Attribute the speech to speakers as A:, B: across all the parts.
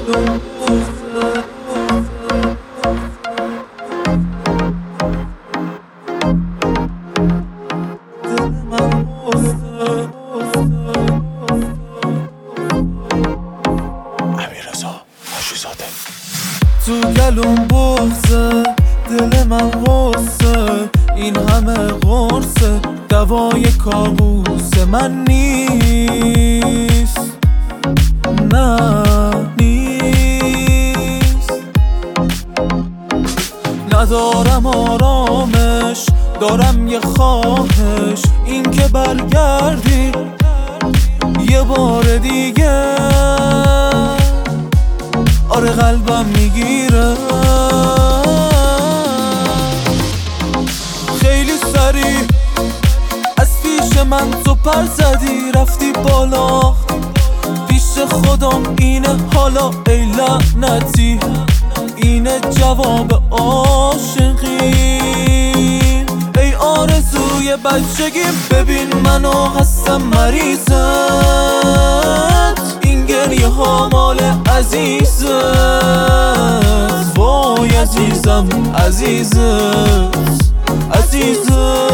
A: گلوم دل من بغضه.
B: امیررضا حاجی‌زاده.
A: تو گلوم بغضه، دل من غصه، این همه قرصه دوای کابوس من نیست. نه نیست. ندارم آرامش، دارم یه خواهش، این که برگردی یه بار دیگه. آره قلبم میگیره. خیلی سریع از پیش من تو پر زدی، رفتی بالا پیش خودم. اینه حالا ای لعنتی، اینه جواب عاشقی. ای آرزوی بچگیم، ببین منو هستم مریضت. این گریه ها مال عزیزت. وای عزیزم عزیزت عزیزت.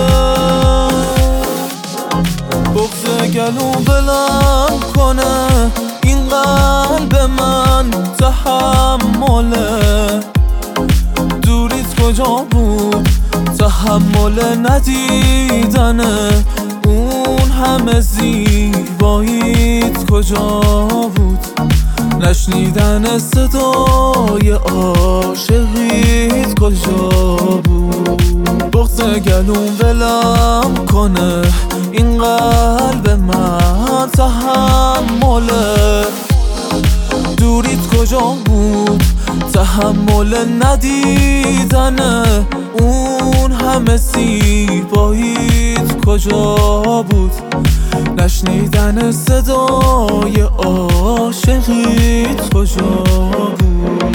A: بغض گلوم بلند کنه، این قلب من تحمله. دوریت کجا بود؟ تحمل ندیدنه. اون همه زیباییت کجا بود؟ نشنیدن صدای عاشقیت کجا بود؟ بغض گلوم ولم کنه، این قلب من تحمله. دوریت کجا بود؟ تحمل ندیدنه. اون همه زیباییت کجا بود؟ نشنیدن صدای عاشقیت کجا بود؟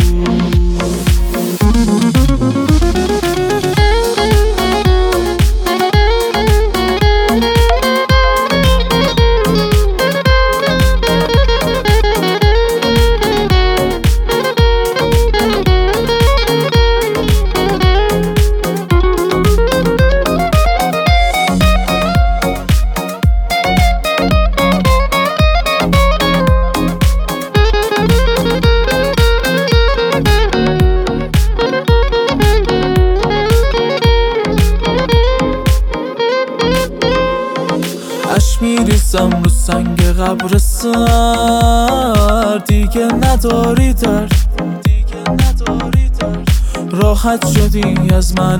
A: میریزم رو سنگ قبر سر، دیگه نداری درد. راحت شدی از من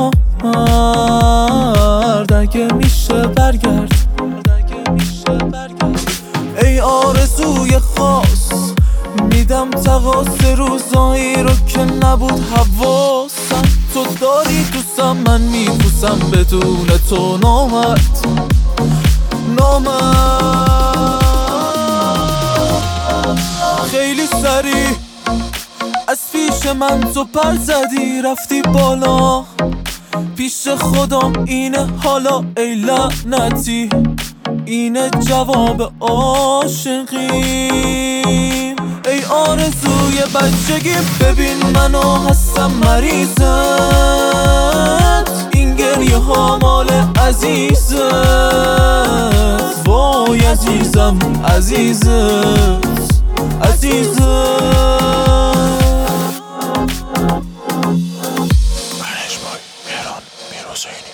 A: نامرد، اگه میشه برگرد. ای آرزوی خاص، میدم تقاص روزایی رو که نبود حواسم. تو داری دوستم، من میپوسم بدون تو نامرد. خیلی سریع از پیش من تو پر زدی، رفتی بالا پیش خودم. اینه حالا ای لعنتی، اینه جواب عاشقی. ای آرزوی بچگیم، ببین منو هستم مریضت. این گریه ها مال عزیزت. وای عزیزم عزیزت عزیزت.
B: برنش بای مهران میرحسینی.